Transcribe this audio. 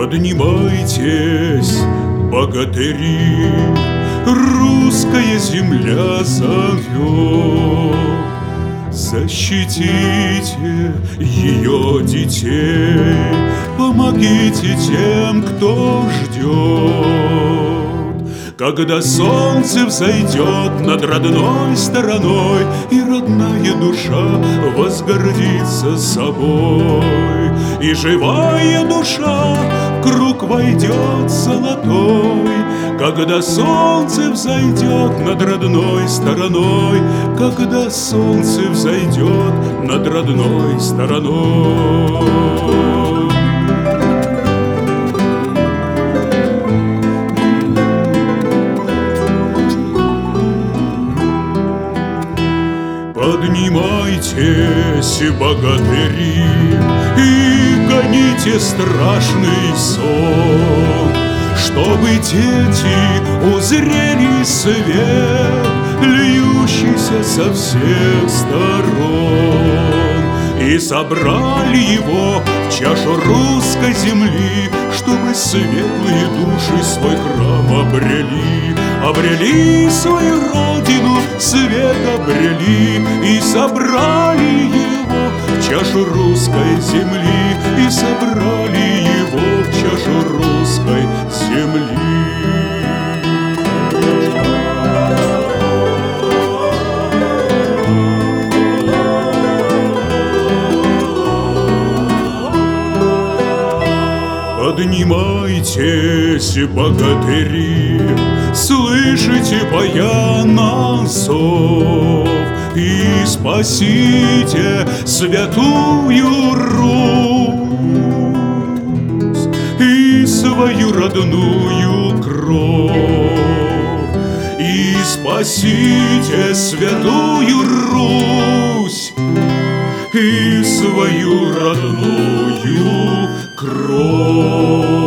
Поднимайтесь, богатыри, русская земля зовет. Защитите ее детей, помогите тем, кто ждет. Когда солнце взойдет над родной стороной, и родная душа возгордится собой, и живая душа в круг войдет золотой. Когда солнце взойдет над родной стороной, когда солнце взойдет над родной стороной. Поднимайтесь, богатыри, и гоните страшный сон, чтобы дети узрели свет, льющийся со всех сторон, и собрали его в чашу русской земли, чтобы светлые души свой храм обрели, обрели свою родину, свет обрели, и собрали его в чашу русской земли, и собрали его в чашу русской земли. Поднимайтесь, богатыри, слышите баяна зов, и спасите святую Русь и свою родную кровь, и спасите святую Русь и свою родную кровь.